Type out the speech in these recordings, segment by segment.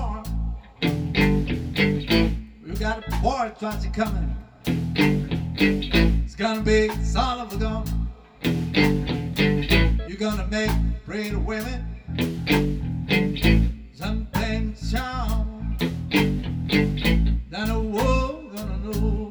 war. We got a war trying coming. It's gonna be son of a gun. You're gonna make pretty women something charm. Then the world gonna know.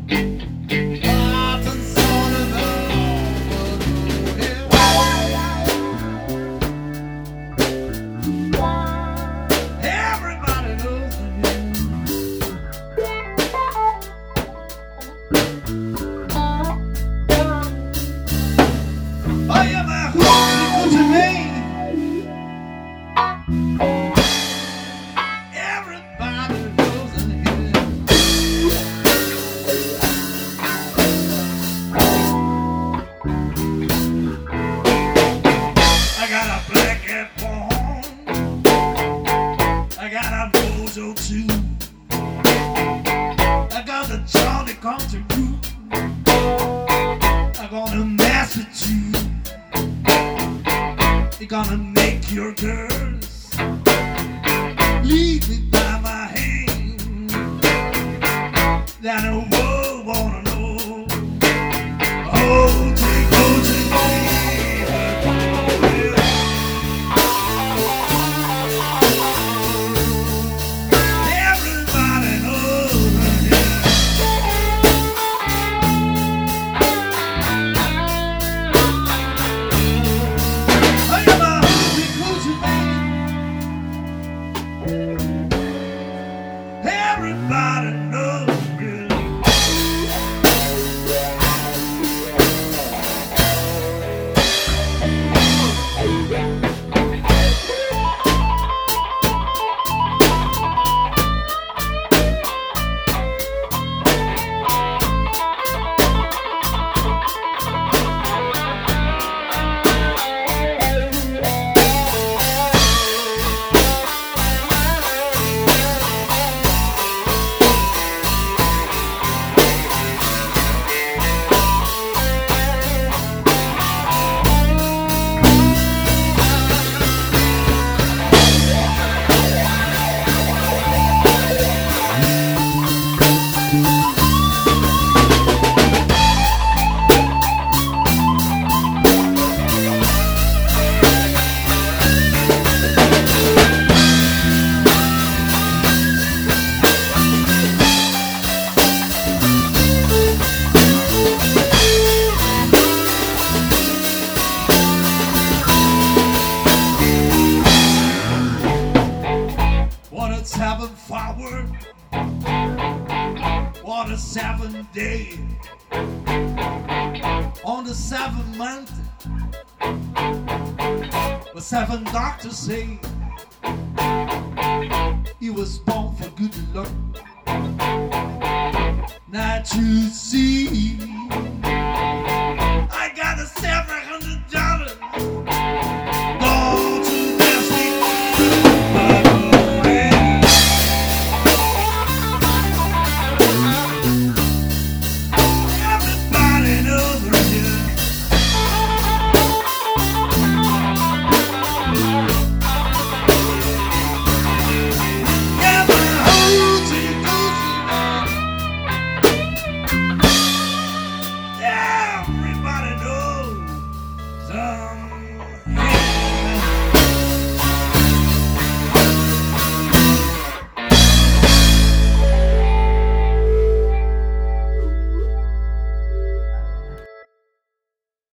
I got the Johnny Country Crew. I'm gonna mess with you. You're gonna make your girls lead me by my hand. That the world wanna know. Oh, take go to me. Everybody knows good. It's heaven forward. What a 7th day. On the 7th month, the 7 doctors say